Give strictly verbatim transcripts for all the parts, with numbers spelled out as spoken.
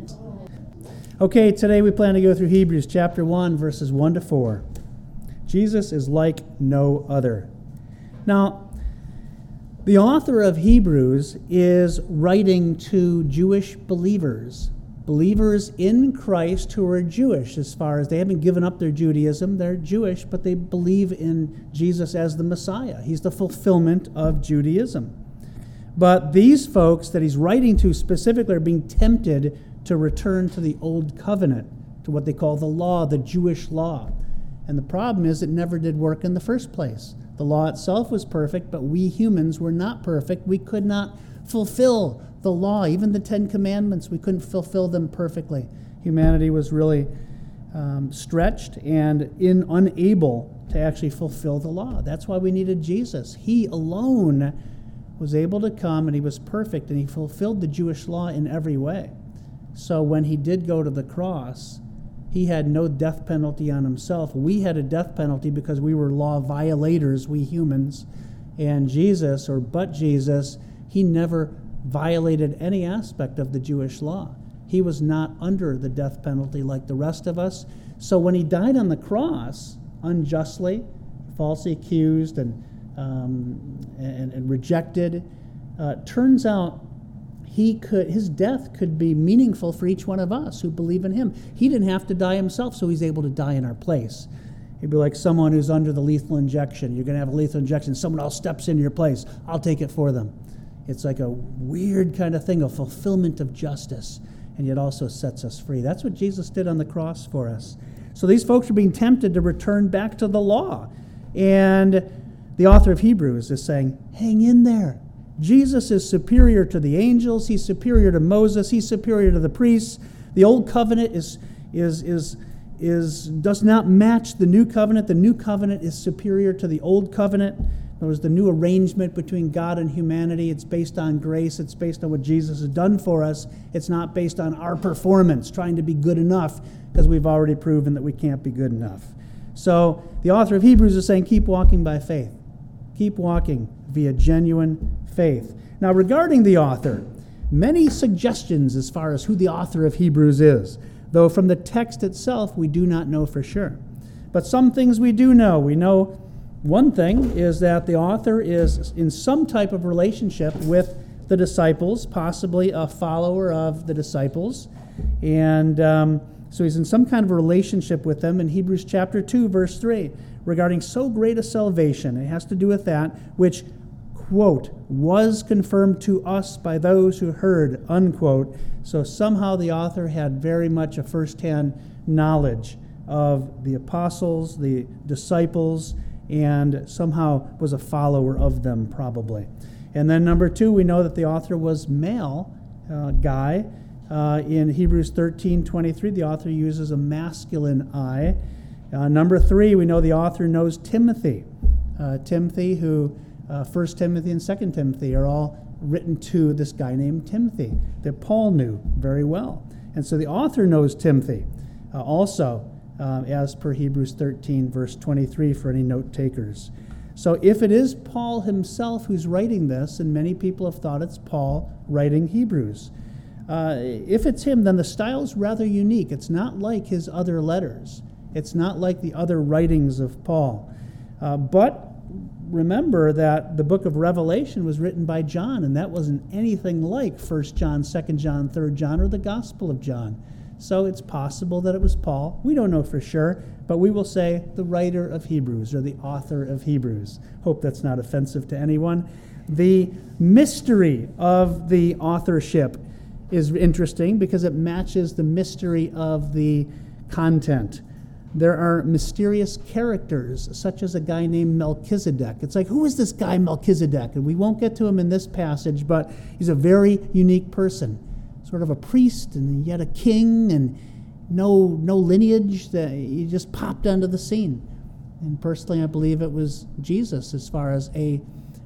Okay, today we plan to go through Hebrews chapter one, verses one to four. Jesus is like no other. Now, the author of Hebrews is writing to Jewish believers, believers in Christ who are Jewish, as far as they haven't given up their Judaism. They're Jewish, but they believe in Jesus as the Messiah. He's the fulfillment of Judaism. But these folks that he's writing to specifically are being tempted to return to the old covenant, to what they call the law, the Jewish law. And the problem is it never did work in the first place. The law itself was perfect, but we humans were not perfect. We could not fulfill the law. Even the Ten Commandments, we couldn't fulfill them perfectly. Humanity was really um, stretched and in, unable to actually fulfill the law. That's why we needed Jesus. He alone was able to come, and he was perfect, and he fulfilled the Jewish law in every way. So when he did go to the cross, he had no death penalty on himself. We had a death penalty because we were law violators, we humans. And Jesus, or but Jesus, he never violated any aspect of the Jewish law. He was not under the death penalty like the rest of us. So when he died on the cross, unjustly, falsely accused and um, and, and rejected, uh, turns out He could, his death could be meaningful for each one of us who believe in him. He didn't have to die himself, so he's able to die in our place. He'd be like someone who's under the lethal injection. You're going to have a lethal injection. Someone else steps into your place. I'll take it for them. It's like a weird kind of thing, a fulfillment of justice, and yet also sets us free. That's what Jesus did on the cross for us. So these folks are being tempted to return back to the law. And the author of Hebrews is saying, hang in there. Jesus is superior to the angels. He's superior to Moses. He's superior to the priests. The old covenant is is is is does not match the new covenant. The new covenant is superior to the old covenant. There was the new arrangement between God and humanity. It's based on grace. It's based on what Jesus has done for us. It's not based on our performance, trying to be good enough, because we've already proven that we can't be good enough. So the author of Hebrews is saying, keep walking by faith. Keep walking via genuine faith. Now, regarding the author, many suggestions as far as who the author of Hebrews is, though from the text itself we do not know for sure. But some things we do know. We know one thing is that the author is in some type of relationship with the disciples, possibly a follower of the disciples. And um, so he's in some kind of a relationship with them in Hebrews chapter two, verse three, regarding so great a salvation. It has to do with that, which quote, was confirmed to us by those who heard, unquote. So somehow the author had very much a first-hand knowledge of the apostles, the disciples, and somehow was a follower of them, probably. And then number two, we know that the author was male, uh, guy. Uh, in Hebrews thirteen twenty-three, the author uses a masculine I. Uh, number three, we know the author knows Timothy. Uh, Timothy, who Uh, First Timothy and Second Timothy are all written to this guy named Timothy that Paul knew very well. And so the author knows Timothy uh, also, uh, as per Hebrews thirteen, verse twenty-three, for any note takers. So if it is Paul himself who's writing this, and many people have thought it's Paul writing Hebrews, uh, if it's him, then the style's rather unique. It's not like his other letters. It's not like the other writings of Paul. Uh, but remember that the book of Revelation was written by John, and that wasn't anything like First John, Second John, Third John, or the Gospel of John. So it's possible that it was Paul. We don't know for sure, but we will say the writer of Hebrews, or the author of Hebrews. Hope that's not offensive to anyone. The mystery of the authorship is interesting because it matches the mystery of the content. There are mysterious characters, such as a guy named Melchizedek. It's like, who is this guy Melchizedek? And we won't get to him in this passage, but he's a very unique person. Sort of a priest and yet a king, and no no lineage. That he just popped onto the scene. And personally, I believe it was Jesus, as far as a,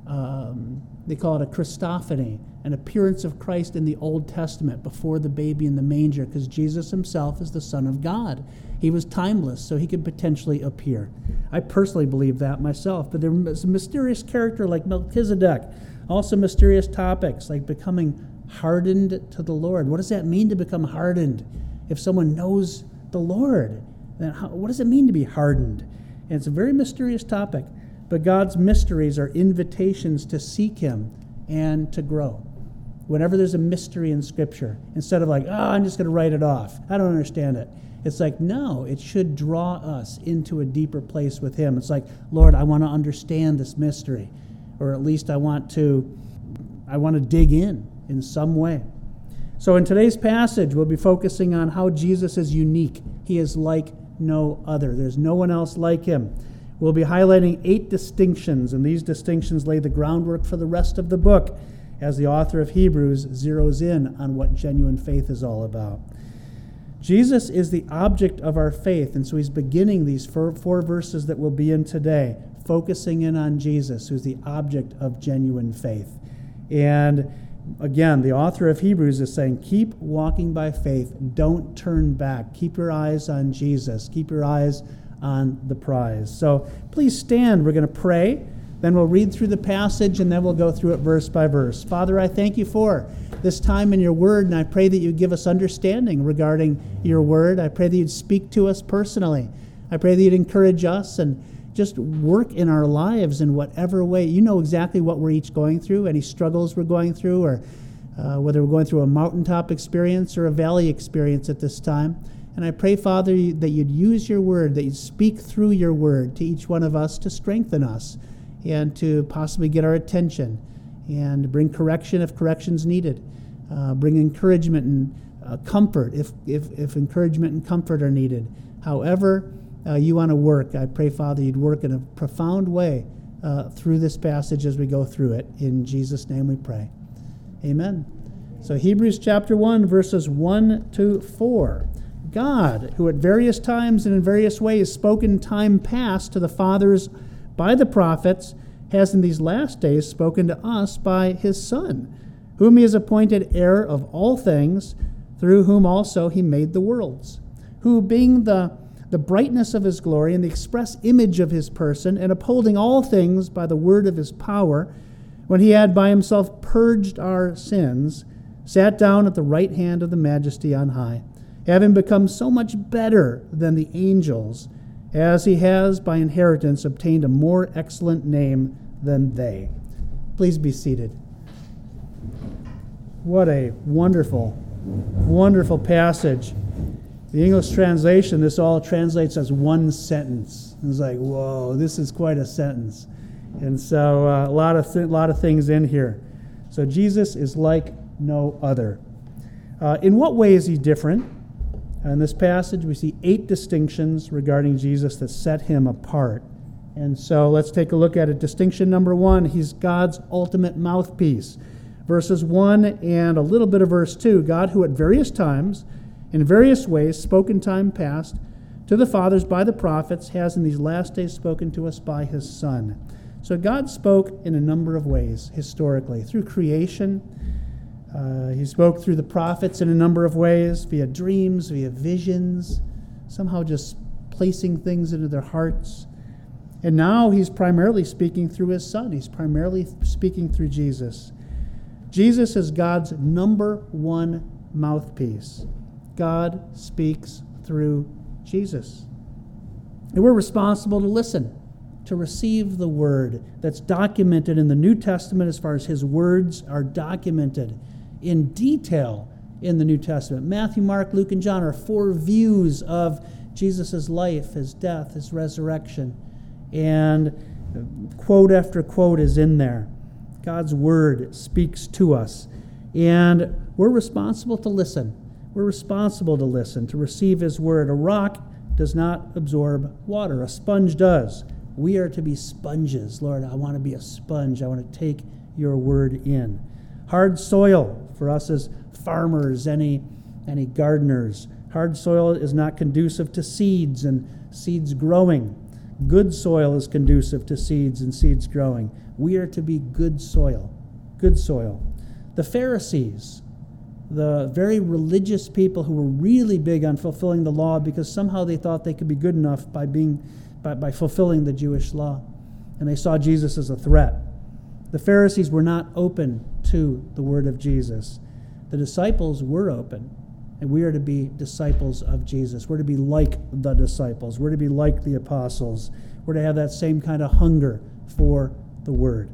um, they call it a Christophany, an appearance of Christ in the Old Testament before the baby in the manger, because Jesus himself is the Son of God. He was timeless, so he could potentially appear. I personally believe that myself, but there's a mysterious character like Melchizedek. Also mysterious topics like becoming hardened to the Lord. What does that mean to become hardened? If someone knows the Lord, then how, what does it mean to be hardened? And it's a very mysterious topic, but God's mysteries are invitations to seek him and to grow. Whenever there's a mystery in Scripture, instead of like, oh, I'm just going to write it off, I don't understand it. It's like, no, it should draw us into a deeper place with him. It's like, Lord, I want to understand this mystery, or at least I want to, I want to dig in in some way. So in today's passage, we'll be focusing on how Jesus is unique. He is like no other. There's no one else like him. We'll be highlighting eight distinctions, and these distinctions lay the groundwork for the rest of the book as the author of Hebrews zeroes in on what genuine faith is all about. Jesus is the object of our faith, and so he's beginning these four, four verses that we'll be in today, focusing in on Jesus, who's the object of genuine faith. And again, the author of Hebrews is saying, keep walking by faith. Don't turn back. Keep your eyes on Jesus. Keep your eyes on the prize. So please stand. We're going to pray. Then we'll read through the passage, and then we'll go through it verse by verse. Father, I thank you for this time in your word, and I pray that you give us understanding regarding your word. I pray that you'd speak to us personally. I pray that you'd encourage us and just work in our lives in whatever way. You know exactly what we're each going through, any struggles we're going through, or uh, whether we're going through a mountaintop experience or a valley experience at this time. And I pray, Father, that you'd use your word, that you'd speak through your word to each one of us to strengthen us and to possibly get our attention and bring correction if correction's needed, uh, bring encouragement and uh, comfort if, if, if encouragement and comfort are needed. However uh, you want to work, I pray, Father, you'd work in a profound way uh, through this passage as we go through it. In Jesus' name we pray. Amen. So Hebrews chapter one, verses one to four. God, who at various times and in various ways spoke in time past to the fathers by the prophets, has in these last days spoken to us by his Son, whom he has appointed heir of all things, through whom also he made the worlds, who being the, the brightness of his glory and the express image of his person, and upholding all things by the word of his power, when he had by himself purged our sins, sat down at the right hand of the majesty on high, having become so much better than the angels, as he has by inheritance obtained a more excellent name than they. Please be seated. What a wonderful, wonderful passage. The English translation, this all translates as one sentence. It's like, whoa, this is quite a sentence. And so uh, a lot of th- lot of things in here. So Jesus is like no other. Uh, in what way is he different? In this passage, we see eight distinctions regarding Jesus that set him apart. And so let's take a look at it. Distinction number one, he's God's ultimate mouthpiece. Verses one and a little bit of verse two, God who at various times, in various ways, spoke in time past to the fathers by the prophets, has in these last days spoken to us by his Son. So God spoke in a number of ways historically, through creation. Uh, he spoke through the prophets in a number of ways, via dreams, via visions, somehow just placing things into their hearts. And now he's primarily speaking through his Son. He's primarily speaking through Jesus. Jesus is God's number one mouthpiece. God speaks through Jesus. And we're responsible to listen, to receive the word that's documented in the New Testament as far as his words are documented in detail in the New Testament. Matthew, Mark, Luke, and John are four views of Jesus' life, his death, his resurrection. And quote after quote is in there. God's word speaks to us. And we're responsible to listen. We're responsible to listen, to receive his word. A rock does not absorb water. A sponge does. We are to be sponges. Lord, I want to be a sponge. I want to take your word in. Hard soil for us as farmers, any, any gardeners. Hard soil is not conducive to seeds and seeds growing. Good soil is conducive to seeds and seeds growing. We are to be good soil. Good soil. The Pharisees, the very religious people who were really big on fulfilling the law because somehow they thought they could be good enough by being by, by fulfilling the Jewish law. And they saw Jesus as a threat. The Pharisees were not open to the word of Jesus. The disciples were open, and we are to be disciples of Jesus. We're to be like the disciples. We're to be like the apostles. We're to have that same kind of hunger for the Word.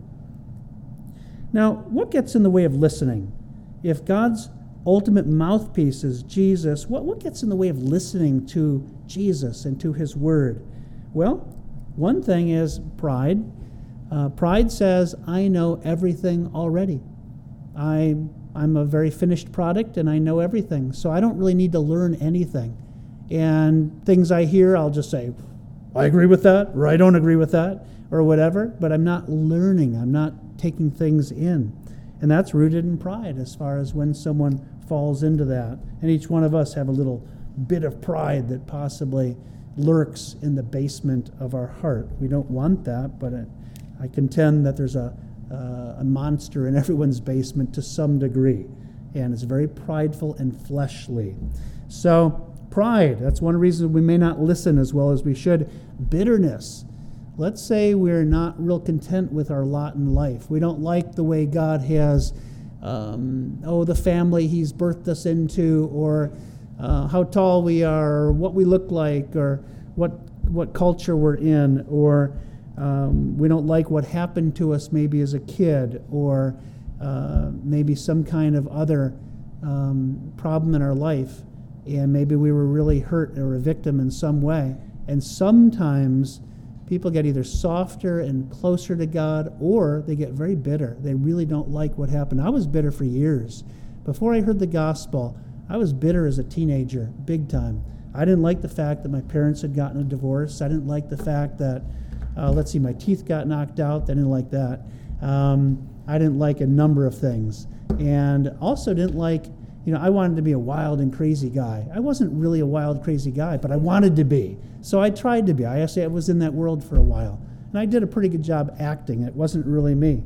Now, what gets in the way of listening? If God's ultimate mouthpiece is Jesus, what, what gets in the way of listening to Jesus and to His Word? Well, one thing is pride. Uh, pride says, I know everything already. I, I'm a very finished product and I know everything, so I don't really need to learn anything. And things I hear, I'll just say, I agree with that, or I don't agree with that, or whatever, but I'm not learning. I'm not taking things in. And that's rooted in pride as far as when someone falls into that. And each one of us have a little bit of pride that possibly lurks in the basement of our heart. We don't want that, but it, I contend that there's a, uh, a monster in everyone's basement to some degree. And it's very prideful and fleshly. So pride, that's one reason we may not listen as well as we should. Bitterness. Let's say we're not real content with our lot in life. We don't like the way God has, um, oh, the family He's birthed us into, or uh, how tall we are, or what we look like, or what what culture we're in, or um, we don't like what happened to us maybe as a kid, or uh, maybe some kind of other um, problem in our life, and maybe we were really hurt or a victim in some way. And sometimes people get either softer and closer to God, or they get very bitter. They really don't like what happened. I was bitter for years. Before I heard the gospel, I was bitter as a teenager, big time. I didn't like the fact that my parents had gotten a divorce. I didn't like the fact that, uh, let's see, my teeth got knocked out. I didn't like that. Um, I didn't like a number of things. And also didn't like, you know, I wanted to be a wild and crazy guy. I wasn't really a wild, crazy guy, but I wanted to be. So I tried to be. I actually I was in that world for a while. And I did a pretty good job acting. It wasn't really me.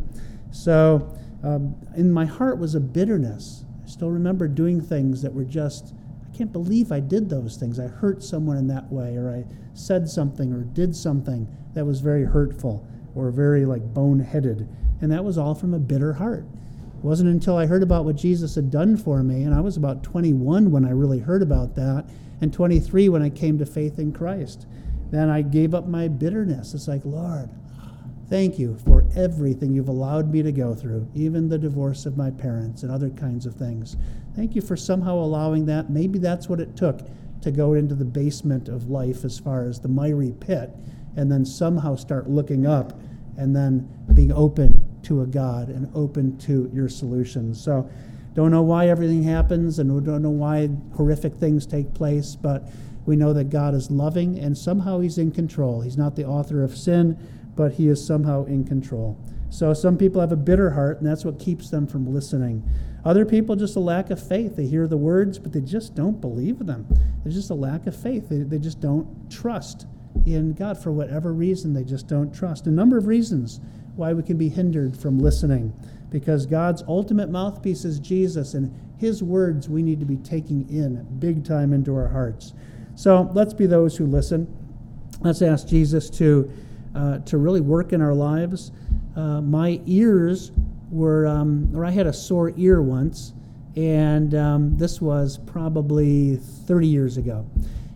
So um, in my heart was a bitterness. I still remember doing things that were just, I can't believe I did those things. I hurt someone in that way, or I said something or did something that was very hurtful or very like boneheaded. And that was all from a bitter heart. It wasn't until I heard about what Jesus had done for me, and I was about twenty-one when I really heard about that, and twenty-three when I came to faith in Christ. Then I gave up my bitterness. It's like, Lord, thank you for everything you've allowed me to go through, even the divorce of my parents and other kinds of things. Thank you for somehow allowing that. Maybe that's what it took to go into the basement of life as far as the miry pit, and then somehow start looking up and then being open to a God and open to your solutions. So don't know why everything happens, and we don't know why horrific things take place, but we know that God is loving and somehow He's in control. He's not the author of sin, but He is somehow in control. So some people have a bitter heart, and that's what keeps them from listening. Other people, just a lack of faith. They hear the words, but they just don't believe them. There's just a lack of faith. They, they just don't trust in God for whatever reason. They just don't trust. A number of reasons why we can be hindered from listening, because God's ultimate mouthpiece is Jesus, and His words we need to be taking in big time into our hearts. So let's be those who listen. Let's ask Jesus to uh, to really work in our lives. Uh, my ears were, um, or I had a sore ear once, and um, this was probably thirty years ago,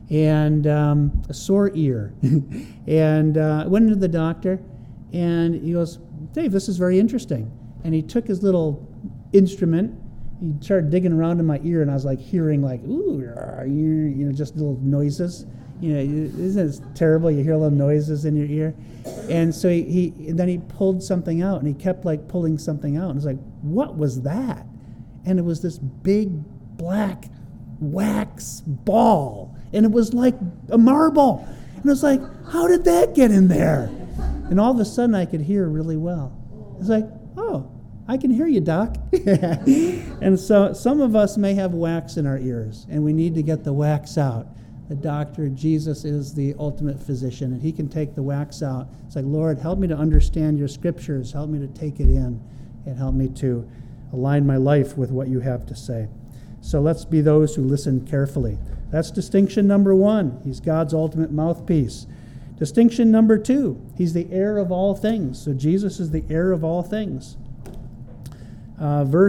and um, a sore ear. and uh, I went into the doctor, and he goes, Dave, this is very interesting. And he took his little instrument, he started digging around in my ear, and I was like hearing like, ooh, you know, just little noises. You know, isn't it terrible? You hear little noises in your ear. And so he, he and then he pulled something out, and he kept like pulling something out. And it's like, what was that? And it was this big black wax ball. And it was like a marble. And it was like, how did that get in there? And all of a sudden I could hear really well. It's like, oh, I can hear you, Doc. And so some of us may have wax in our ears, and we need to get the wax out. The doctor, Jesus, is the ultimate physician, and He can take the wax out. It's like, Lord, help me to understand your scriptures. Help me to take it in, and help me to align my life with what you have to say. So let's be those who listen carefully. That's distinction number one. He's God's ultimate mouthpiece. Distinction number two, He's the heir of all things. So Jesus is the heir of all things. Uh, verse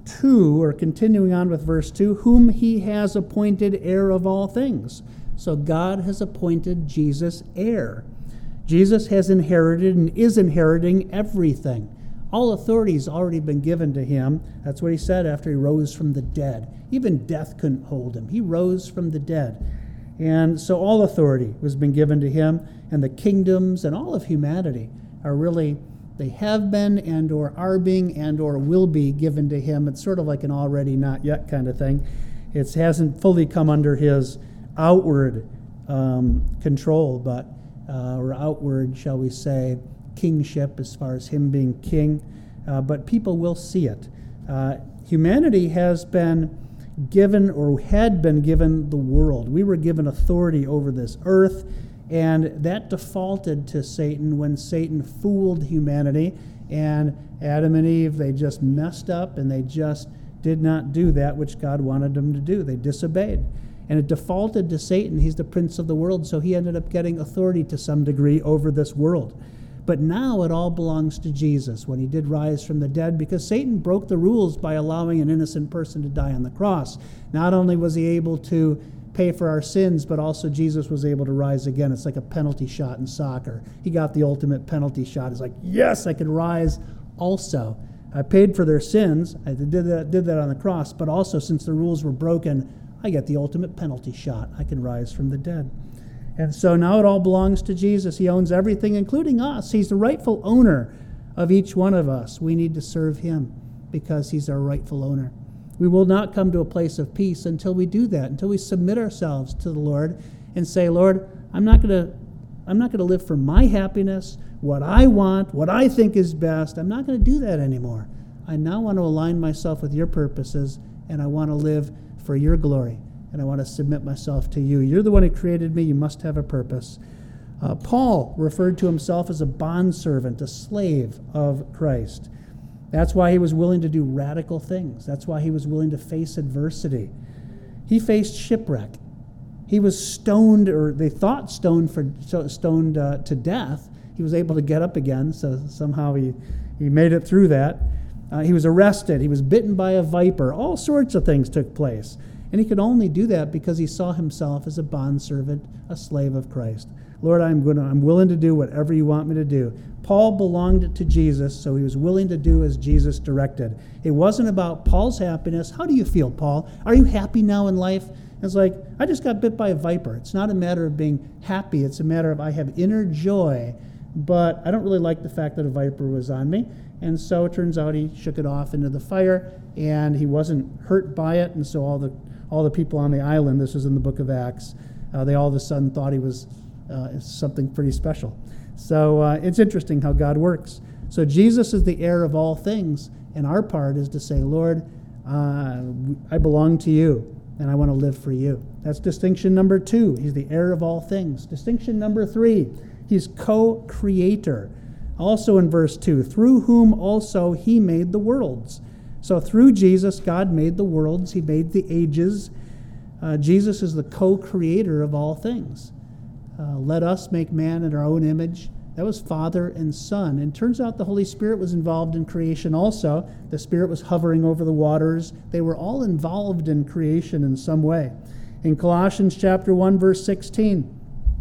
two, or continuing on with verse two, whom he has appointed heir of all things. So God has appointed Jesus heir. Jesus has inherited and is inheriting everything. All authority has already been given to him. That's what he said after he rose from the dead. Even death couldn't hold him. He rose from the dead. And so all authority has been given to him, and the kingdoms and all of humanity are really, they have been and or are being and or will be given to him. It's sort of like an already not yet kind of thing. It hasn't fully come under his outward um, control, but uh, or outward, shall we say, kingship as far as him being king. Uh, but people will see it. Uh, humanity has been given or had been given the world. We were given authority over this earth, and that defaulted to Satan when Satan fooled humanity, and Adam and Eve, they just messed up and they just did not do that which God wanted them to do. They disobeyed. And it defaulted to Satan. He's the prince of the world, so he ended up getting authority to some degree over this world. But now it all belongs to Jesus when he did rise from the dead, because Satan broke the rules by allowing an innocent person to die on the cross. Not only was he able to pay for our sins, but also Jesus was able to rise again. It's like a penalty shot in soccer. He got the ultimate penalty shot. It's like, yes, I could rise also. I paid for their sins. I did that, did that on the cross, but also since the rules were broken, I get the ultimate penalty shot. I can rise from the dead. And so now it all belongs to Jesus. He owns everything, including us. He's the rightful owner of each one of us. We need to serve him because he's our rightful owner. We will not come to a place of peace until we do that, until we submit ourselves to the Lord and say, Lord, I'm not going to I'm not going to live for my happiness, what I want, what I think is best. I'm not going to do that anymore. I now want to align myself with your purposes, and I want to live for your glory. And I want to submit myself to you. You're the one who created me. You must have a purpose. Uh, Paul referred to himself as a bondservant, a slave of Christ. That's why he was willing to do radical things. That's why he was willing to face adversity. He faced shipwreck. He was stoned, or they thought stoned for stoned uh, to death. He was able to get up again, so somehow he, he made it through that. Uh, he was arrested. He was bitten by a viper. All sorts of things took place. And he could only do that because he saw himself as a bondservant, a slave of Christ. Lord, I'm going to, I'm willing to do whatever you want me to do. Paul belonged to Jesus, so he was willing to do as Jesus directed. It wasn't about Paul's happiness. How do you feel, Paul? Are you happy now in life? It's like, I just got bit by a viper. It's not a matter of being happy. It's a matter of I have inner joy, but I don't really like the fact that a viper was on me. And so it turns out he shook it off into the fire, and he wasn't hurt by it, and so all the all the people on the island, this is in the book of Acts, uh, they all of a sudden thought he was uh, something pretty special. So uh, it's interesting how God works. So Jesus is the heir of all things, and our part is to say, Lord, uh, I belong to you, and I want to live for you. That's distinction number two. He's the heir of all things. Distinction number three, he's co-creator. Also in verse two, through whom also he made the worlds. So through Jesus, God made the worlds. He made the ages. Uh, Jesus is the co-creator of all things. Uh, let us make man in our own image. That was Father and Son. And it turns out the Holy Spirit was involved in creation also. The Spirit was hovering over the waters. They were all involved in creation in some way. In Colossians chapter one, verse sixteen,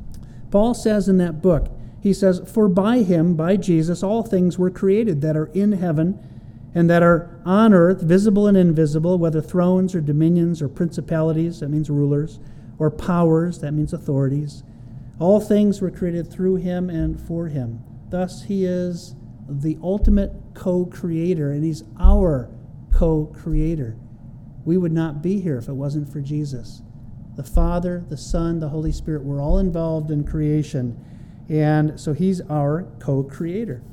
Paul says in that book, he says, for by him, by Jesus, all things were created that are in heaven and that are on earth, visible and invisible, whether thrones or dominions or principalities, that means rulers, or powers, that means authorities. All things were created through him and for him. Thus he is the ultimate co-creator, and he's our co-creator. We would not be here if it wasn't for Jesus. The Father, the Son, the Holy Spirit were all involved in creation, and so he's our co-creator.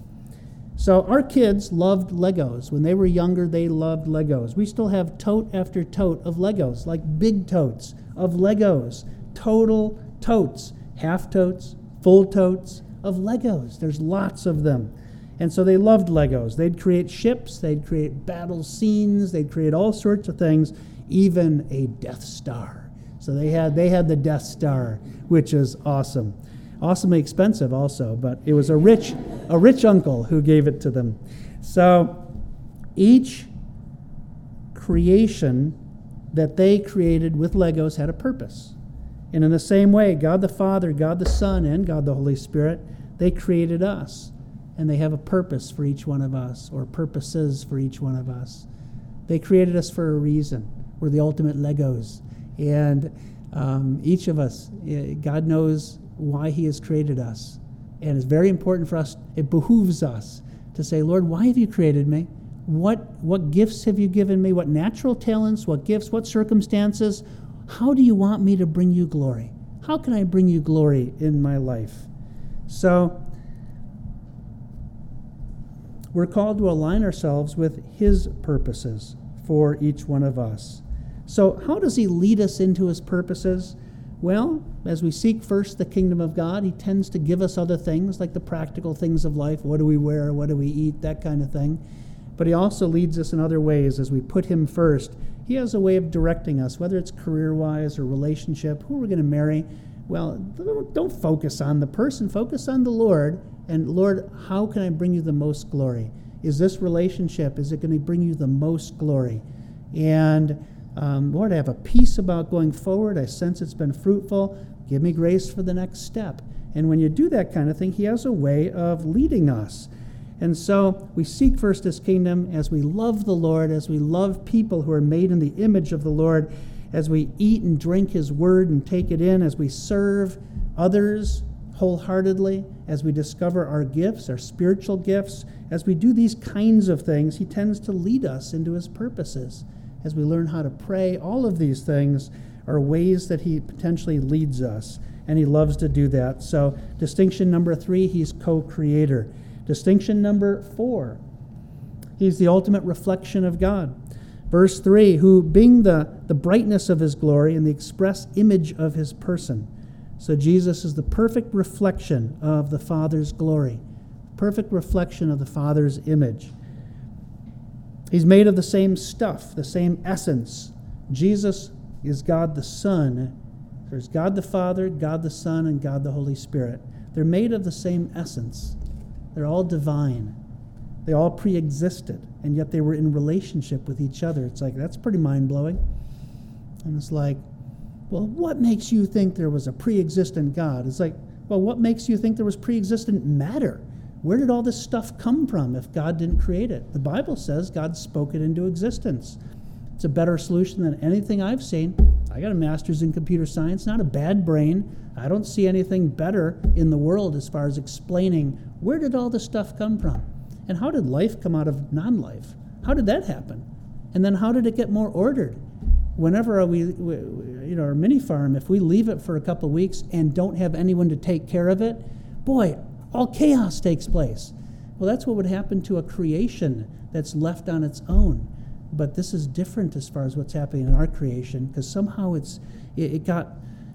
So our kids loved Legos. When they were younger, they loved Legos. We still have tote after tote of Legos, like big totes of Legos, total totes, half totes, full totes of Legos. There's lots of them. And so they loved Legos. They'd create ships, they'd create battle scenes, they'd create all sorts of things, even a Death Star. So they had they had the Death Star, which is awesome. Awesomely expensive also, but it was a rich a rich uncle who gave it to them. So each creation that they created with Legos had a purpose. And in the same way, God the Father, God the Son, and God the Holy Spirit, they created us. And they have a purpose for each one of us, or purposes for each one of us. They created us for a reason. We're the ultimate Legos. And um, each of us, God knows why he has created us. And it's very important for us, it behooves us to say, Lord, why have you created me? What, what gifts have you given me? What natural talents, what gifts, what circumstances? How do you want me to bring you glory? How can I bring you glory in my life? So, we're called to align ourselves with his purposes for each one of us. So how does he lead us into his purposes? Well, as we seek first the kingdom of God, he tends to give us other things, like the practical things of life. What do we wear? What do we eat? That kind of thing. But he also leads us in other ways as we put him first. He has a way of directing us, whether it's career-wise or relationship, who we're going to marry. Well, don't focus on the person. Focus on the Lord. And Lord, how can I bring you the most glory? Is this relationship, is it going to bring you the most glory? And um, Lord, I have a peace about going forward. I sense it's been fruitful. Give me grace for the next step. And when you do that kind of thing, he has a way of leading us. And so we seek first his kingdom as we love the Lord, as we love people who are made in the image of the Lord, as we eat and drink his word and take it in, as we serve others wholeheartedly, as we discover our gifts, our spiritual gifts, as we do these kinds of things, he tends to lead us into his purposes. As we learn how to pray, all of these things are ways that he potentially leads us, and he loves to do that. So distinction number three, he's co-creator. Distinction number four, he's the ultimate reflection of God. Verse three, who being the, the brightness of his glory and the express image of his person. So Jesus is the perfect reflection of the Father's glory, perfect reflection of the Father's image. He's made of the same stuff, the same essence. Jesus is God the Son. There's God the Father, God the Son, and God the Holy Spirit. They're made of the same essence. They're all divine. They all pre-existed, and yet they were in relationship with each other. It's like, that's pretty mind-blowing. And it's like, well, what makes you think there was a pre-existent God? It's like, well, what makes you think there was pre-existent matter? Where did all this stuff come from if God didn't create it? The Bible says God spoke it into existence. It's a better solution than anything I've seen. I got a master's in computer science, not a bad brain. I don't see anything better in the world as far as explaining where did all this stuff come from? And how did life come out of non-life? How did that happen? And then how did it get more ordered? Whenever we, we you know, our mini farm, if we leave it for a couple of weeks and don't have anyone to take care of it, boy, all chaos takes place. Well, that's what would happen to a creation that's left on its own. But this is different as far as what's happening in our creation, because somehow it's it, it got,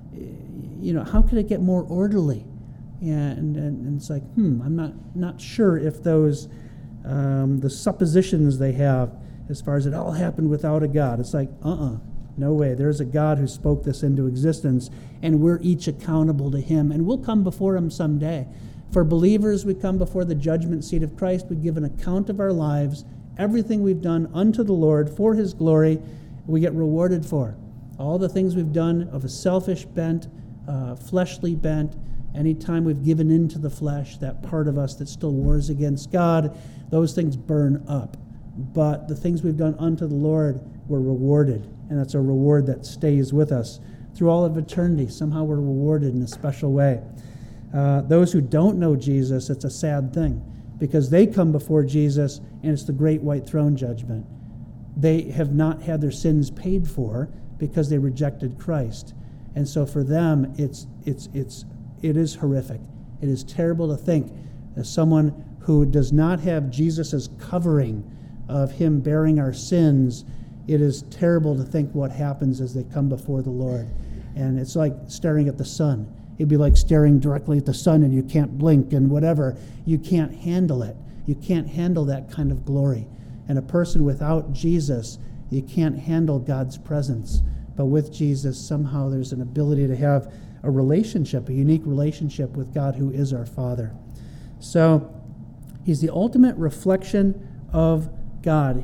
you know, how could it get more orderly? And, and, and it's like, hmm, I'm not not sure if those um, the suppositions they have as far as it all happened without a God. It's like, uh-uh, no way. There's a God who spoke this into existence, and we're each accountable to him, and we'll come before him someday. For believers, we come before the judgment seat of Christ. We give an account of our lives, everything we've done unto the Lord for his glory, we get rewarded for. All the things we've done of a selfish bent, uh, fleshly bent, anytime we've given into the flesh, that part of us that still wars against God, those things burn up. But the things we've done unto the Lord, we're rewarded. And it's a reward that stays with us through all of eternity. Somehow we're rewarded in a special way. Uh, those who don't know Jesus, it's a sad thing, because they come before Jesus and it's the great white throne judgment. They have not had their sins paid for because they rejected Christ. And so for them, it's it's it's it is horrific. It is terrible to think as someone who does not have Jesus' covering of him bearing our sins, it is terrible to think what happens as they come before the Lord. And it's like staring at the sun. It'd be like staring directly at the sun and you can't blink and whatever. You can't handle it. You can't handle that kind of glory. And a person without Jesus, you can't handle God's presence. But with Jesus, somehow there's an ability to have a relationship, a unique relationship with God who is our Father. So he's the ultimate reflection of God.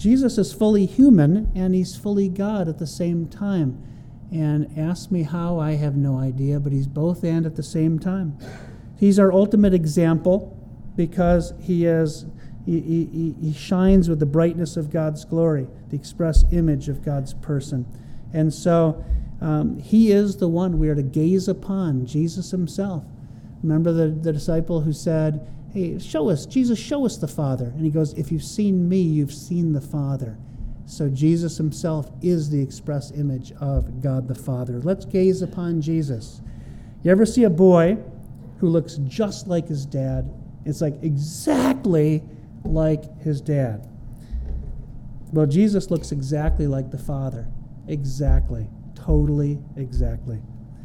Jesus is fully human and he's fully God at the same time. And ask me how, I have no idea, but he's both and at the same time. He's our ultimate example because he is he, he, he shines with the brightness of God's glory, the express image of God's person. And so um, he is the one we are to gaze upon, Jesus himself. Remember the, the disciple who said, hey, show us, Jesus, show us the Father. And he goes, if you've seen me, you've seen the Father. So Jesus himself is the express image of God the Father. Let's gaze upon Jesus. You ever see a boy who looks just like his dad? It's like exactly like his dad. Well, Jesus looks exactly like the Father. Exactly. Totally exactly.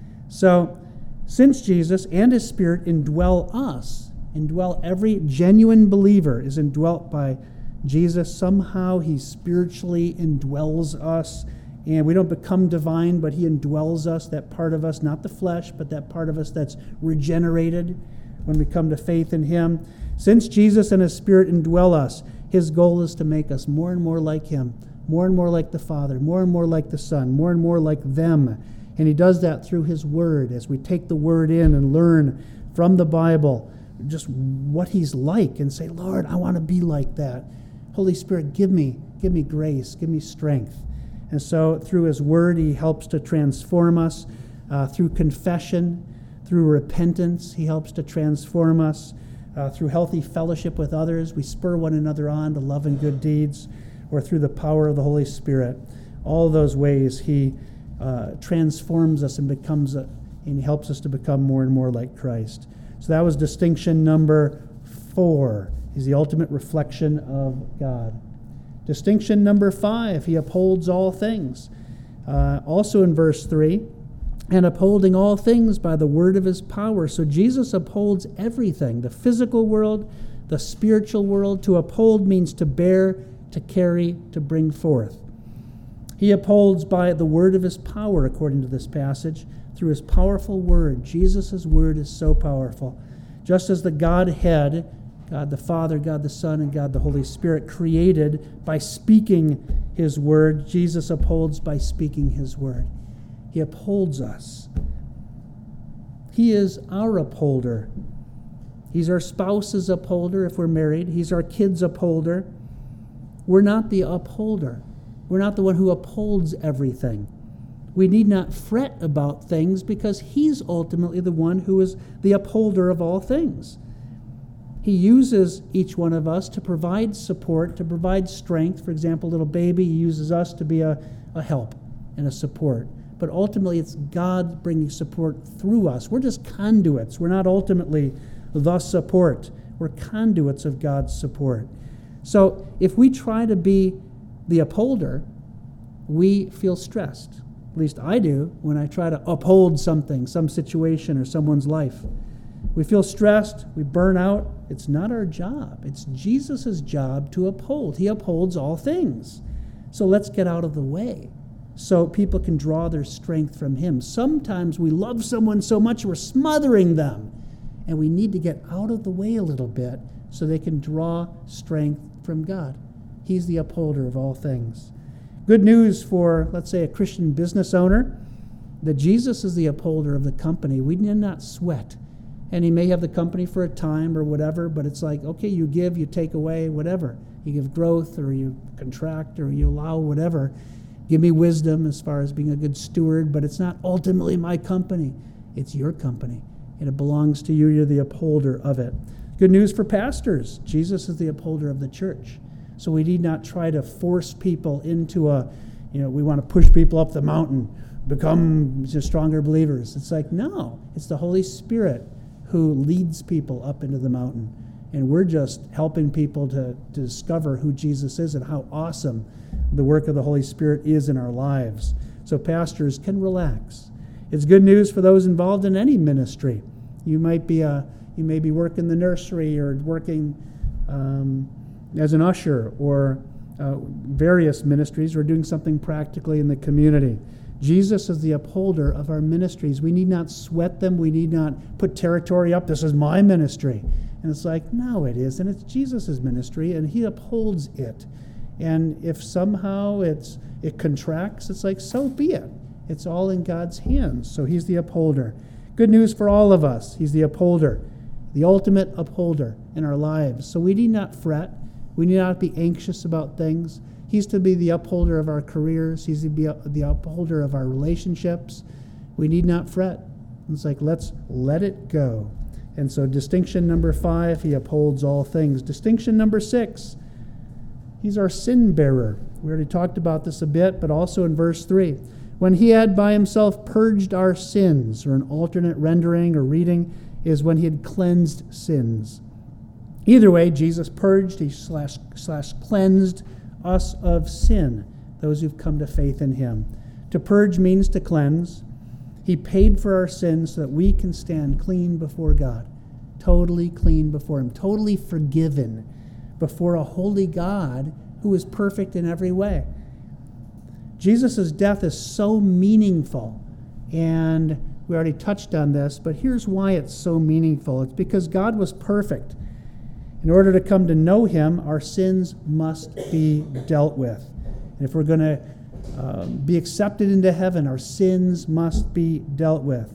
So, since Jesus and his Spirit indwell us, indwell every genuine believer is indwelt by Jesus, somehow he spiritually indwells us, and we don't become divine, but he indwells us, that part of us, not the flesh, but that part of us that's regenerated when we come to faith in him. Since Jesus and his Spirit indwell us, his goal is to make us more and more like him, more and more like the Father, more and more like the Son, more and more like them. And he does that through his Word, as we take the Word in and learn from the Bible just what he's like and say, Lord, I want to be like that. Holy Spirit, give me, give me grace, give me strength. And so through his Word, he helps to transform us. Uh, through confession, through repentance, he helps to transform us. Uh, through healthy fellowship with others, we spur one another on to love and good deeds, or through the power of the Holy Spirit. All those ways he uh, transforms us and becomes, a, and he helps us to become more and more like Christ. So that was distinction number four. He's the ultimate reflection of God. Distinction number five, he upholds all things. Uh, also in verse three, and upholding all things by the word of his power. So Jesus upholds everything, the physical world, the spiritual world. To uphold means to bear, to carry, to bring forth. He upholds by the word of his power, according to this passage, through his powerful word. Jesus' word is so powerful. Just as the Godhead, God the Father, God the Son, and God the Holy Spirit created by speaking his word, Jesus upholds by speaking his word. He upholds us. He is our upholder. He's our spouse's upholder if we're married. He's our kid's upholder. We're not the upholder. We're not the one who upholds everything. We need not fret about things because he's ultimately the one who is the upholder of all things. He uses each one of us to provide support, to provide strength. For example, a little baby, he uses us to be a, a help and a support. But ultimately, it's God bringing support through us. We're just conduits. We're not ultimately the support. We're conduits of God's support. So if we try to be the upholder, we feel stressed. At least I do when I try to uphold something, some situation or someone's life. We feel stressed. We burn out. It's not our job. It's Jesus' job to uphold. He upholds all things. So let's get out of the way so people can draw their strength from him. Sometimes we love someone so much we're smothering them, and we need to get out of the way a little bit so they can draw strength from God. He's the upholder of all things. Good news for, let's say, a Christian business owner, that Jesus is the upholder of the company. We need not sweat. And he may have the company for a time or whatever, but it's like, okay, you give, you take away, whatever. You give growth or you contract or you allow whatever. Give me wisdom as far as being a good steward, but it's not ultimately my company. It's your company, and it belongs to you. You're the upholder of it. Good news for pastors. Jesus is the upholder of the church. So we need not try to force people into a, you know, we want to push people up the mountain, become just stronger believers. It's like, no, it's the Holy Spirit who leads people up into the mountain. And we're just helping people to, to discover who Jesus is and how awesome the work of the Holy Spirit is in our lives. So pastors can relax. It's good news for those involved in any ministry. You might be a, you may be working the nursery or working um, as an usher or uh, various ministries or doing something practically in the community. Jesus is the upholder of our ministries. We need not sweat them. We need not put territory up. This is my ministry. And it's like, no, it isn't. It's Jesus' ministry, and he upholds it. And if somehow it's it contracts, it's like, so be it. It's all in God's hands. So he's the upholder. Good news for all of us. He's the upholder, the ultimate upholder in our lives. So we need not fret. We need not be anxious about things. He's to be the upholder of our careers. He's to be the upholder of our relationships. We need not fret. It's like, let's let it go. And so distinction number five, he upholds all things. Distinction number six, he's our sin bearer. We already talked about this a bit, but also in verse three. When he had by himself purged our sins, or an alternate rendering or reading is when he had cleansed sins. Either way, Jesus purged, he slash, slash cleansed us of sin, those who've come to faith in him. To purge means to cleanse. He paid for our sins so that we can stand clean before God, totally clean before him, totally forgiven before a holy God who is perfect in every way. Jesus' death is so meaningful, and we already touched on this, but here's why it's so meaningful. It's because God was perfect. In order to come to know him, our sins must be dealt with. And if we're going to um, be accepted into heaven, our sins must be dealt with.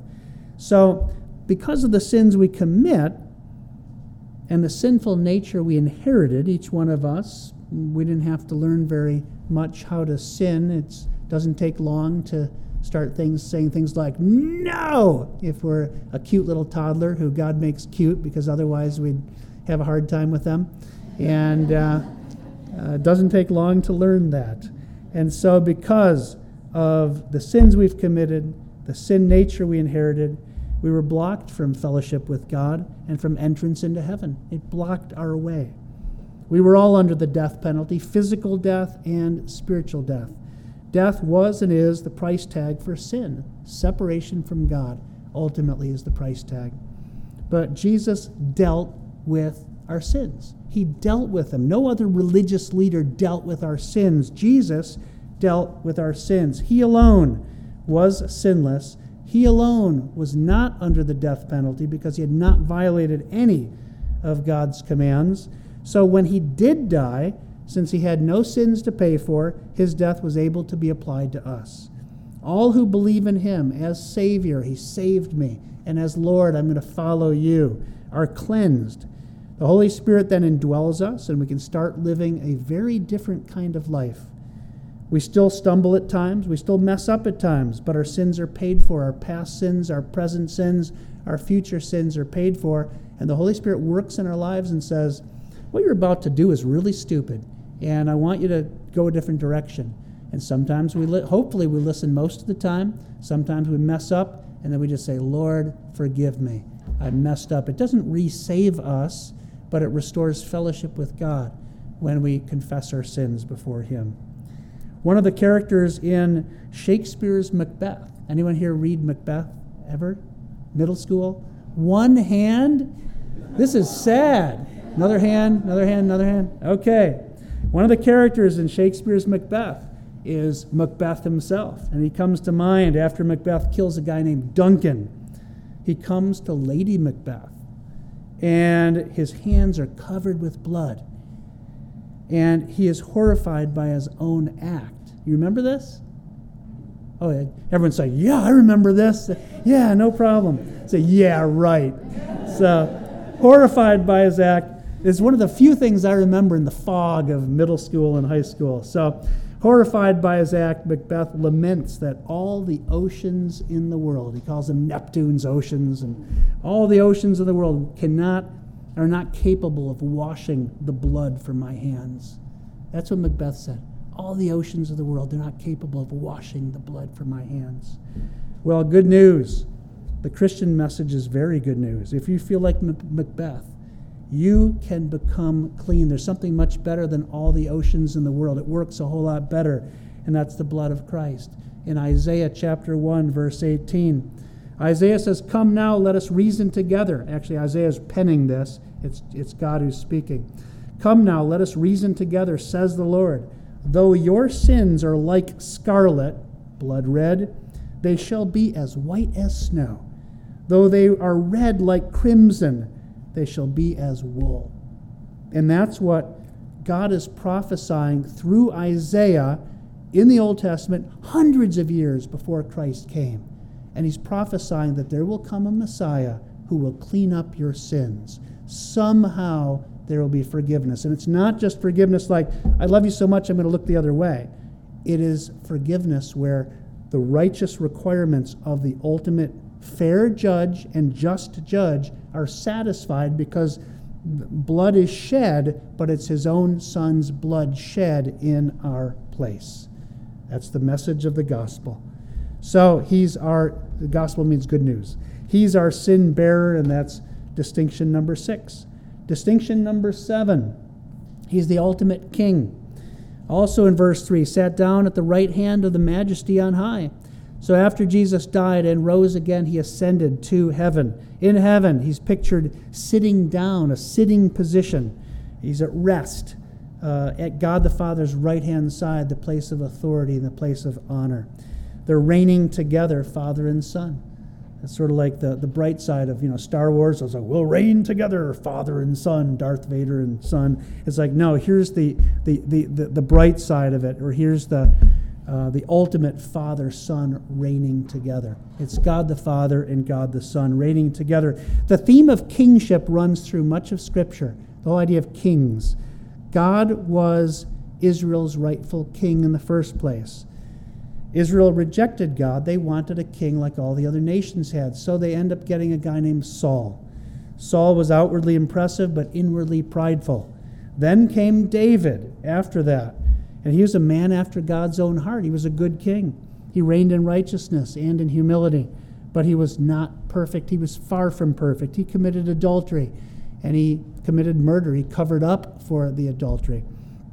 So, because of the sins we commit and the sinful nature we inherited, each one of us, we didn't have to learn very much how to sin. It doesn't take long to start things saying things like no, if we're a cute little toddler who God makes cute, because otherwise we'd have a hard time with them. And uh, uh, it doesn't take long to learn that. And so because of the sins we've committed, the sin nature we inherited, we were blocked from fellowship with God and from entrance into heaven. It blocked our way. We were all under the death penalty, physical death and spiritual death. Death was and is the price tag for sin. Separation from God ultimately is the price tag. But Jesus dealt with our sins. He dealt with them. No other religious leader dealt with our sins. Jesus dealt with our sins. He alone was sinless. He alone was not under the death penalty because he had not violated any of God's commands. So when he did die, since he had no sins to pay for, his death was able to be applied to us. All who believe in him as Savior, he saved me, and as Lord, I'm going to follow you, are cleansed. The Holy Spirit then indwells us, and we can start living a very different kind of life. We still stumble at times, we still mess up at times, but our sins are paid for. Our past sins, our present sins, our future sins are paid for, and the Holy Spirit works in our lives and says, what you're about to do is really stupid, and I want you to go a different direction. And sometimes we, li- hopefully we listen most of the time. Sometimes we mess up, and then we just say, Lord, forgive me. I messed up. It doesn't re-save us, but it restores fellowship with God when we confess our sins before him. One of the characters in Shakespeare's Macbeth. Anyone here read Macbeth ever? Middle school? One hand? This is sad. Another hand, another hand, another hand. Okay. One of the characters in Shakespeare's Macbeth is Macbeth himself. And he comes to mind after Macbeth kills a guy named Duncan. He comes to Lady Macbeth, and his hands are covered with blood. And he is horrified by his own act. You remember this? Oh, yeah. Everyone's saying, yeah, I remember this. Yeah, no problem. Say, yeah, right. So, horrified by his act is one of the few things I remember in the fog of middle school and high school. So, horrified by his act, Macbeth laments that all the oceans in the world, he calls them Neptune's oceans, and all the oceans of the world cannot, are not capable of washing the blood from my hands. That's what Macbeth said. All the oceans of the world, they're not capable of washing the blood from my hands. Well, good news. The Christian message is very good news. If you feel like Macbeth, you can become clean. There's something much better than all the oceans in the world. It works a whole lot better, and that's the blood of Christ. In Isaiah chapter one, verse eighteen, Isaiah says, come now, let us reason together. Actually, Isaiah is penning this. It's, it's God who's speaking. Come now, let us reason together, says the Lord. Though your sins are like scarlet, blood red, they shall be as white as snow. Though they are red like crimson, they shall be as wool. And that's what God is prophesying through Isaiah in the Old Testament hundreds of years before Christ came. And he's prophesying that there will come a Messiah who will clean up your sins. Somehow there will be forgiveness. And it's not just forgiveness like, I love you so much, I'm going to look the other way. It is forgiveness where the righteous requirements of the ultimate fair judge and just judge are satisfied because blood is shed, but it's his own son's blood shed in our place. That's the message of the gospel. So he's our, the gospel means good news. He's our sin bearer, and that's distinction number six. Distinction number seven, he's the ultimate king. Also in verse three, sat down at the right hand of the majesty on high. So after Jesus died and rose again, he ascended to heaven. In heaven, he's pictured sitting down, a sitting position. He's at rest uh, at God the Father's right-hand side, the place of authority and the place of honor. They're reigning together, Father and Son. It's sort of like the, the bright side of, you know, Star Wars. It was like, we'll reign together, Father and Son, Darth Vader and Son. It's like, no, here's the the the, the, the bright side of it, or here's the uh, the ultimate Father-Son reigning together. It's God the Father and God the Son reigning together. The theme of kingship runs through much of Scripture, the whole idea of kings. God was Israel's rightful king in the first place. Israel rejected God. They wanted a king like all the other nations had. So they end up getting a guy named Saul. Saul was outwardly impressive, but inwardly prideful. Then came David after that. And he was a man after God's own heart. He was a good king. He reigned in righteousness and in humility. But he was not perfect. He was far from perfect. He committed adultery. And he committed murder. He covered up for the adultery.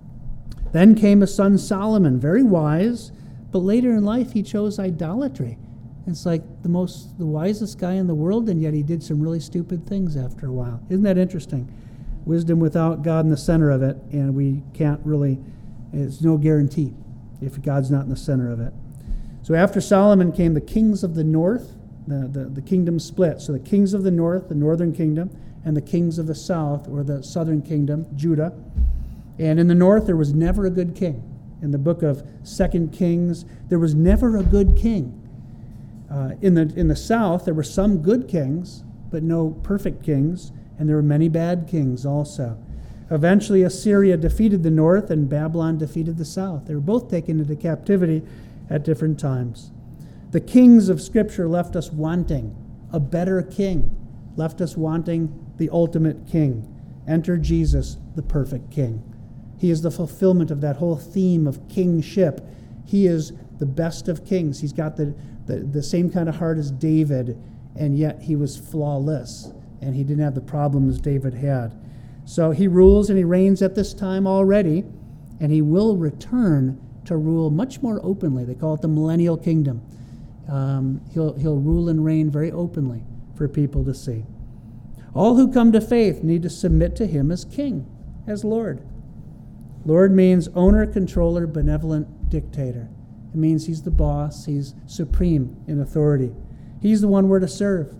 Then came his son Solomon, very wise. But later in life, he chose idolatry. It's like the most, the wisest guy in the world, and yet he did some really stupid things after a while. Isn't that interesting? Wisdom without God in the center of it, and we can't really, it's no guarantee if God's not in the center of it. So after Solomon came the kings of the north, the, the, the kingdom split. So the kings of the north, the northern kingdom, and the kings of the south, or the southern kingdom, Judah. And in the north, there was never a good king. In the book of Second Kings, there was never a good king. Uh, in the in the south, there were some good kings, but no perfect kings, and there were many bad kings also. Eventually, Assyria defeated the north, and Babylon defeated the south. They were both taken into captivity at different times. The kings of Scripture left us wanting a better king, left us wanting the ultimate king. Enter Jesus, the perfect king. He is the fulfillment of that whole theme of kingship. He is the best of kings. He's got the, the, the same kind of heart as David, and yet he was flawless, and he didn't have the problems David had. So he rules and he reigns at this time already, and he will return to rule much more openly. They call it the millennial kingdom. Um, he'll, he'll rule and reign very openly for people to see. All who come to faith need to submit to him as king, as Lord. Lord means owner, controller, benevolent dictator. It means he's the boss. He's supreme in authority. He's the one we're to serve.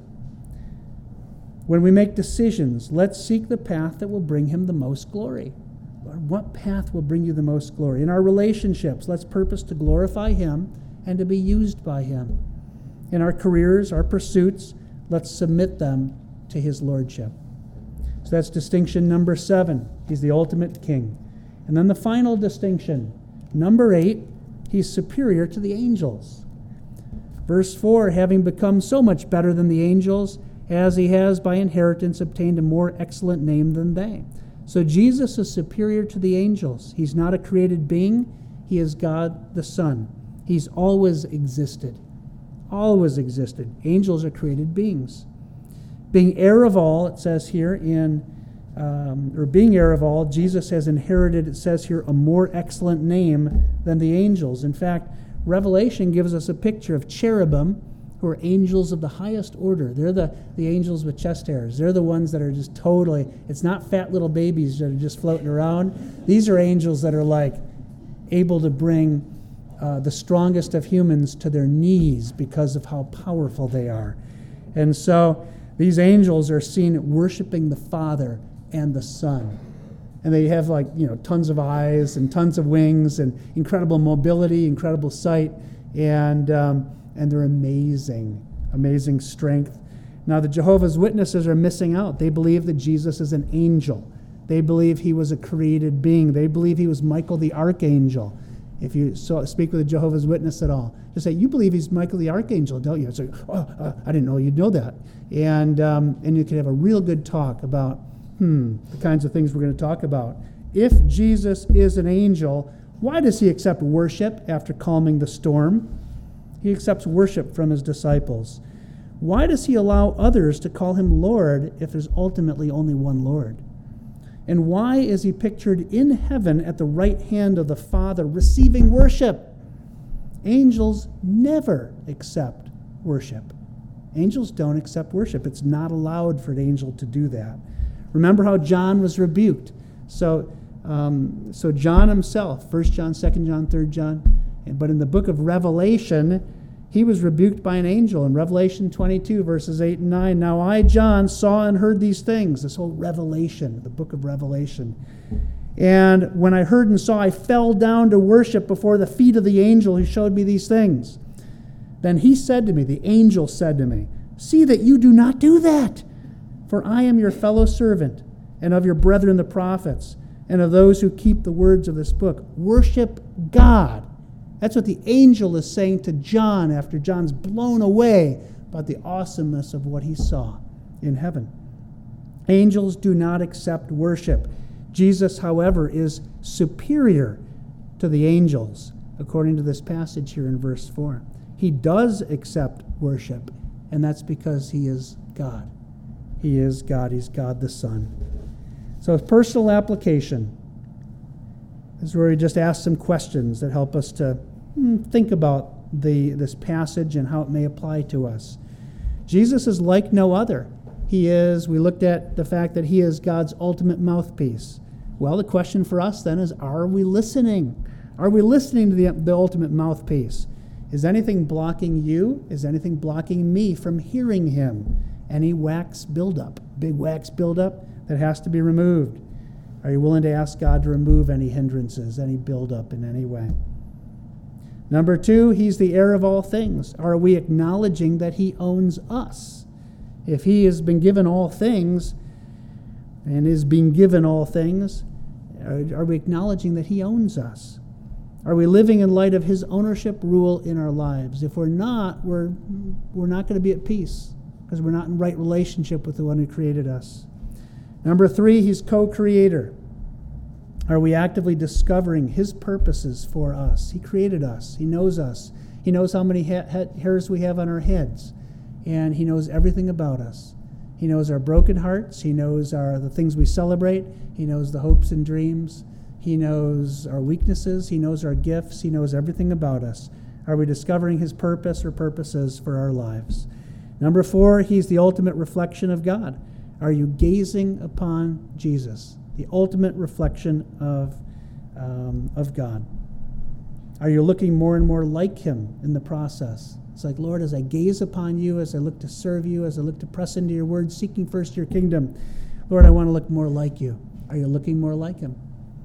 When we make decisions, let's seek the path that will bring him the most glory. Lord, what path will bring you the most glory? In our relationships, let's purpose to glorify him and to be used by him. In our careers, our pursuits, let's submit them to his lordship. So that's distinction number seven. He's the ultimate king. And then the final distinction, number eight, he's superior to the angels. Verse four, having become so much better than the angels, as he has by inheritance obtained a more excellent name than they. So Jesus is superior to the angels. He's not a created being. He is God the Son. He's always existed. Always existed. Angels are created beings. Being heir of all, it says here in Um, or being heir of all, Jesus has inherited, it says here, a more excellent name than the angels. In fact, Revelation gives us a picture of cherubim, who are angels of the highest order. They're the, the angels with chest hairs. They're the ones that are just totally, it's not fat little babies that are just floating around. These are angels that are like able to bring uh, the strongest of humans to their knees because of how powerful they are. And so these angels are seen worshiping the Father and the Son. And they have like, you know, tons of eyes and tons of wings and incredible mobility, incredible sight, and um, and they're amazing, amazing strength. Now the Jehovah's Witnesses are missing out. They believe that Jesus is an angel. They believe he was a created being. They believe he was Michael the Archangel. If you so, speak with a Jehovah's Witness at all, just say, you believe he's Michael the Archangel, don't you? It's like, oh, uh, I didn't know you'd know that. And um, and you can have a real good talk about, hmm, the kinds of things we're going to talk about. If Jesus is an angel, why does he accept worship after calming the storm? He accepts worship from his disciples. Why does he allow others to call him Lord if there's ultimately only one Lord? And why is he pictured in heaven at the right hand of the Father receiving worship? Angels never accept worship. Angels don't accept worship. It's not allowed for an angel to do that. Remember how John was rebuked. So, um, so John himself, First John, Second John, Third John, but in the book of Revelation, he was rebuked by an angel in Revelation twenty-two, verses eight and nine. Now I, John, saw and heard these things, this whole Revelation, the book of Revelation. And when I heard and saw, I fell down to worship before the feet of the angel who showed me these things. Then he said to me, the angel said to me, see that you do not do that, for I am your fellow servant, and of your brethren the prophets, and of those who keep the words of this book. Worship God. That's what the angel is saying to John after John's blown away by the awesomeness of what he saw in heaven. Angels do not accept worship. Jesus, however, is superior to the angels, according to this passage here in verse four. He does accept worship, and that's because he is God. He is God. He's God the Son. So personal application. This is where we just ask some questions that help us to think about the this passage and how it may apply to us. Jesus is like no other. He is, we looked at the fact that he is God's ultimate mouthpiece. Well, the question for us then is, are we listening? Are we listening to the, the ultimate mouthpiece? Is anything blocking you? Is anything blocking me from hearing him? Any wax buildup, big wax buildup that has to be removed? Are you willing to ask God to remove any hindrances, any buildup in any way? Number two, he's the heir of all things. Are we acknowledging that he owns us? If he has been given all things and is being given all things, are we acknowledging that he owns us? Are we living in light of his ownership rule in our lives? If we're not, we're, we're not going to be at peace because we're not in right relationship with the one who created us. Number three, he's co-creator. Are we actively discovering his purposes for us? He created us. He knows us. He knows how many ha- ha- hairs we have on our heads. And he knows everything about us. He knows our broken hearts. He knows our the things we celebrate. He knows the hopes and dreams. He knows our weaknesses. He knows our gifts. He knows everything about us. Are we discovering his purpose or purposes for our lives? Number four, he's the ultimate reflection of God. Are you gazing upon Jesus? The ultimate reflection of, um, of God. Are you looking more and more like him in the process? It's like, Lord, as I gaze upon you, as I look to serve you, as I look to press into your word, seeking first your kingdom, Lord, I want to look more like you. Are you looking more like him?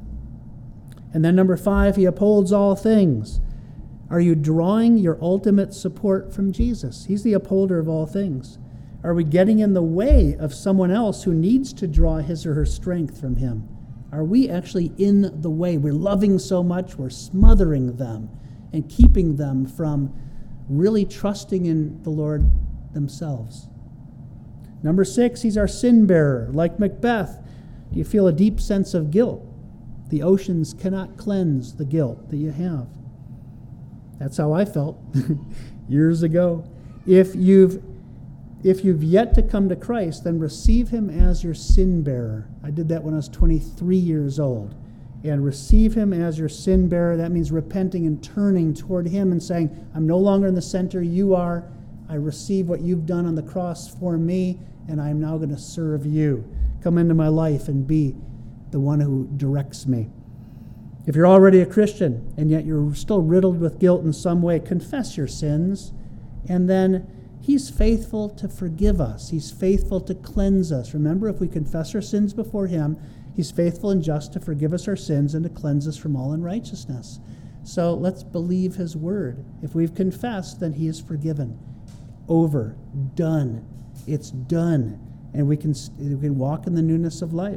And then number five, he upholds all things. Are you drawing your ultimate support from Jesus? He's the upholder of all things. Are we getting in the way of someone else who needs to draw his or her strength from him? Are we actually in the way? We're loving so much, we're smothering them and keeping them from really trusting in the Lord themselves. Number six, he's our sin bearer. Like Macbeth, do you feel a deep sense of guilt? The oceans cannot cleanse the guilt that you have. That's how I felt years ago. If you've If you've yet to come to Christ, then receive him as your sin bearer. I did that when I was twenty-three years old. And receive him as your sin bearer. That means repenting and turning toward him and saying, I'm no longer in the center, you are. I receive what you've done on the cross for me, and I am now going to serve you. Come into my life and be the one who directs me. If you're already a Christian, and yet you're still riddled with guilt in some way, confess your sins, and then he's faithful to forgive us. He's faithful to cleanse us. Remember, if we confess our sins before him, He's faithful and just to forgive us our sins and to cleanse us from all unrighteousness. So let's believe his word. If we've confessed, then he is forgiven. Over. Done. It's done. And we can, we can walk in the newness of life.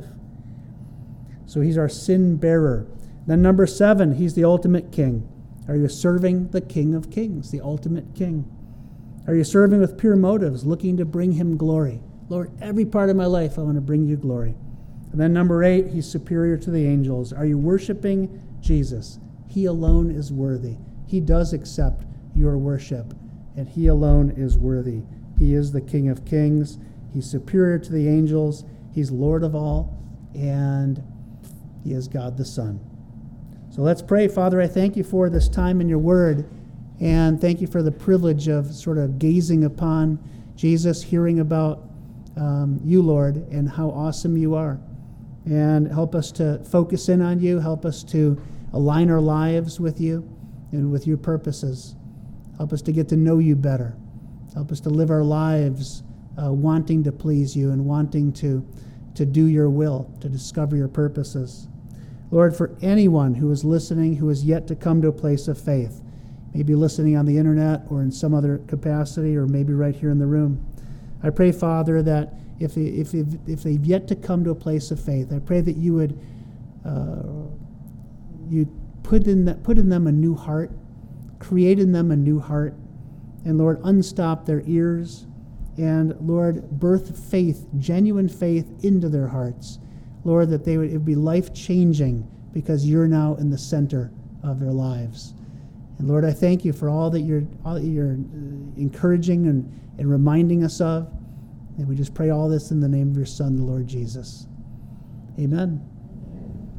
So he's our sin bearer. Then number seven, he's the ultimate king. Are you serving the King of Kings, the ultimate king? Are you serving with pure motives, looking to bring him glory? Lord, every part of my life I want to bring you glory. And then number eight, he's superior to the angels. Are you worshiping Jesus? He alone is worthy. He does accept your worship, and he alone is worthy. He is the King of Kings. He's superior to the angels. He's Lord of all, and he is God the Son. So let's pray. Father, I thank you for this time in your word, and thank you for the privilege of sort of gazing upon Jesus, hearing about um, you, Lord, and how awesome you are. And help us to focus in on you. Help us to align our lives with you and with your purposes. Help us to get to know you better. Help us to live our lives uh, wanting to please you and wanting to, to do your will, to discover your purposes. Lord, for anyone who is listening who is yet to come to a place of faith, maybe listening on the internet or in some other capacity or maybe right here in the room, I pray, Father, that if, they, if, they've, if they've yet to come to a place of faith, I pray that you would uh, you put in, that, put in them a new heart, create in them a new heart, and Lord, unstop their ears, and Lord, birth faith, genuine faith into their hearts. Lord, that they would, it would be life-changing because you're now in the center of their lives. And Lord, I thank you for all that you're, all that you're encouraging and, and reminding us of. And we just pray all this in the name of your Son, the Lord Jesus. Amen.